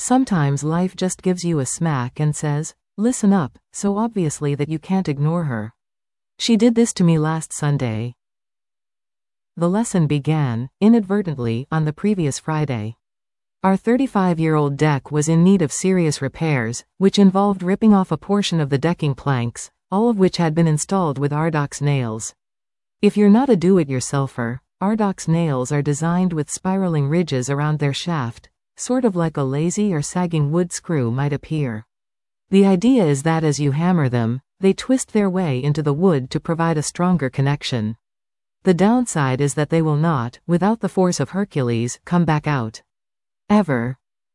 Sometimes life just gives you a smack and says, "Listen up," so obviously that you can't ignore her. She did this to me last Sunday. The lesson began, inadvertently, on the previous Friday. Our 35-year-old deck was in need of serious repairs, which involved ripping off a portion of the decking planks, all of which had been installed with Ardox nails. If you're not a do-it-yourselfer, Ardox nails are designed with spiraling ridges around their shaft, sort of like a lazy or sagging wood screw might appear. The idea is that as you hammer them, they twist their way into the wood to provide a stronger connection. The downside is that they will not, without the force of Hercules, come back out. Ever.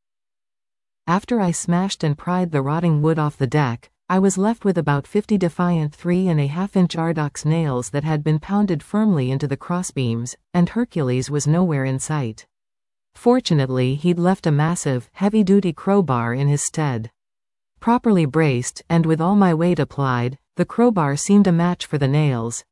After I smashed and pried the rotting wood off the deck, I was left with about 50 defiant 3.5-inch Ardox nails that had been pounded firmly into the crossbeams, and Hercules was nowhere in sight. Fortunately, he'd left a massive, heavy-duty crowbar in his stead. Properly braced, and with all my weight applied, the crowbar seemed a match for the nails.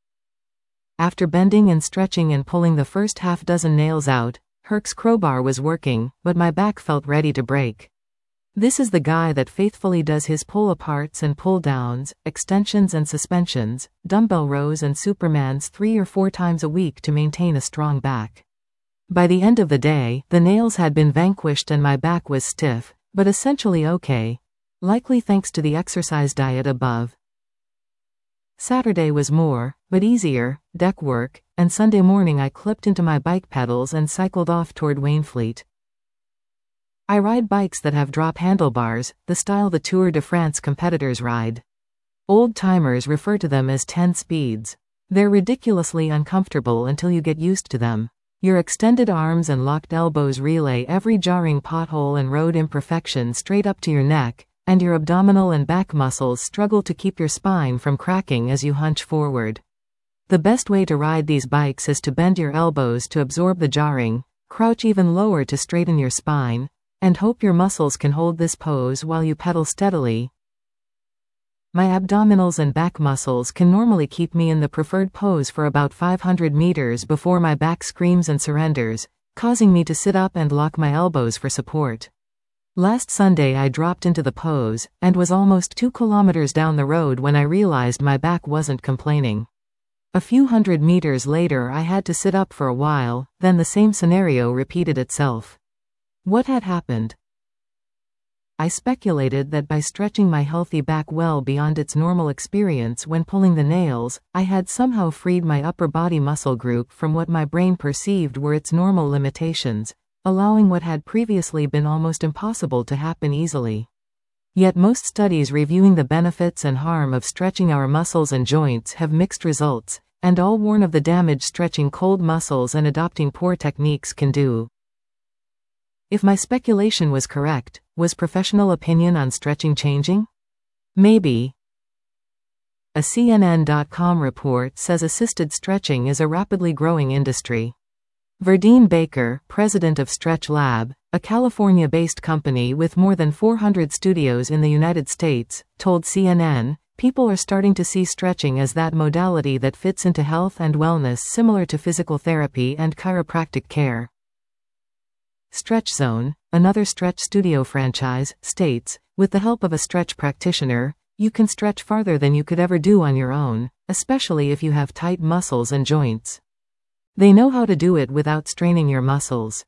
After bending and stretching and pulling the first half-dozen nails out, Herc's crowbar was working, but my back felt ready to break. This is the guy that faithfully does his pull-aparts and pull-downs, extensions and suspensions, dumbbell rows and Supermans 3 or 4 times a week to maintain a strong back. By the end of the day, the nails had been vanquished and my back was stiff, but essentially okay, likely thanks to the exercise diet above. Saturday was more, but easier, deck work, and Sunday morning I clipped into my bike pedals and cycled off toward Wainfleet. I ride bikes that have drop handlebars, the style the Tour de France competitors ride. Old-timers refer to them as 10 speeds. They're ridiculously uncomfortable until you get used to them. Your extended arms and locked elbows relay every jarring pothole and road imperfection straight up to your neck, and your abdominal and back muscles struggle to keep your spine from cracking as you hunch forward. The best way to ride these bikes is to bend your elbows to absorb the jarring, crouch even lower to straighten your spine, and hope your muscles can hold this pose while you pedal steadily. My abdominals and back muscles can normally keep me in the preferred pose for about 500 meters before my back screams and surrenders, causing me to sit up and lock my elbows for support. Last Sunday I dropped into the pose, and was almost 2 kilometers down the road when I realized my back wasn't complaining. A few hundred meters later I had to sit up for a while, then the same scenario repeated itself. What had happened? I speculated that by stretching my healthy back well beyond its normal experience when pulling the nails, I had somehow freed my upper body muscle group from what my brain perceived were its normal limitations, allowing what had previously been almost impossible to happen easily. Yet most studies reviewing the benefits and harm of stretching our muscles and joints have mixed results, and all warn of the damage stretching cold muscles and adopting poor techniques can do. If my speculation was correct, was professional opinion on stretching changing? Maybe. A CNN.com report says assisted stretching is a rapidly growing industry. Verdine Baker, president of Stretch Lab, a California-based company with more than 400 studios in the United States, told CNN, "People are starting to see stretching as that modality that fits into health and wellness similar to physical therapy and chiropractic care." Stretch Zone, another Stretch Studio franchise, states, "With the help of a stretch practitioner, you can stretch farther than you could ever do on your own, especially if you have tight muscles and joints. They know how to do it without straining your muscles."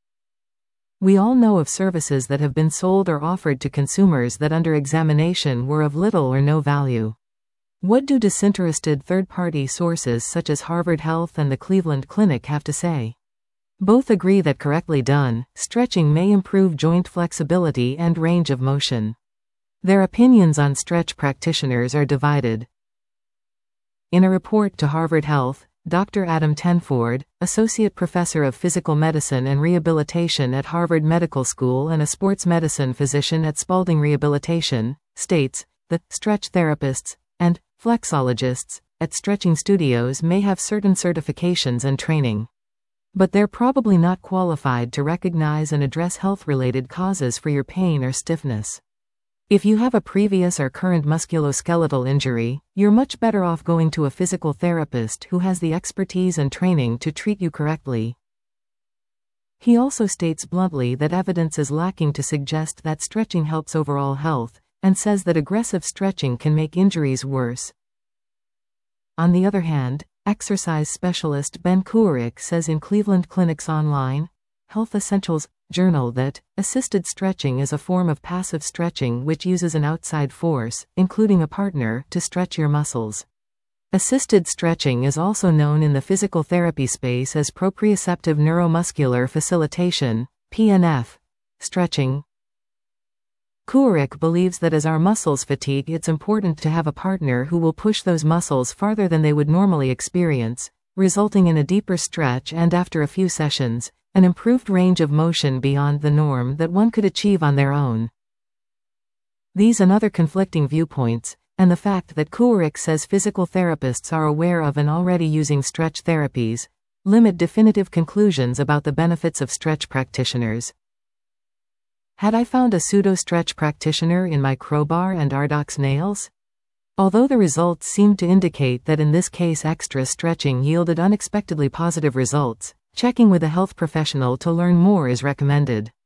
We all know of services that have been sold or offered to consumers that under examination were of little or no value. What do disinterested third-party sources such as Harvard Health and the Cleveland Clinic have to say? Both agree that correctly done, stretching may improve joint flexibility and range of motion. Their opinions on stretch practitioners are divided. In a report to Harvard Health, Dr. Adam Tenford, associate professor of physical medicine and rehabilitation at Harvard Medical School and a sports medicine physician at Spaulding Rehabilitation, states, that stretch therapists and flexologists at stretching studios may have certain certifications and training. But they're probably not qualified to recognize and address health-related causes for your pain or stiffness. If you have a previous or current musculoskeletal injury, you're much better off going to a physical therapist who has the expertise and training to treat you correctly. He also states bluntly that evidence is lacking to suggest that stretching helps overall health, and says that aggressive stretching can make injuries worse. On the other hand, exercise specialist Ben Kuwarick says in Cleveland Clinic's online Health Essentials journal that assisted stretching is a form of passive stretching which uses an outside force, including a partner, to stretch your muscles. Assisted stretching is also known in the physical therapy space as proprioceptive neuromuscular facilitation, PNF, stretching. Kuwarick believes that as our muscles fatigue, it's important to have a partner who will push those muscles farther than they would normally experience, resulting in a deeper stretch and, after a few sessions, an improved range of motion beyond the norm that one could achieve on their own. These and other conflicting viewpoints, and the fact that Kuwarick says physical therapists are aware of and already using stretch therapies, limit definitive conclusions about the benefits of stretch practitioners. Had I found a pseudo-stretch practitioner in my crowbar and Ardox nails? Although the results seemed to indicate that in this case extra stretching yielded unexpectedly positive results, checking with a health professional to learn more is recommended.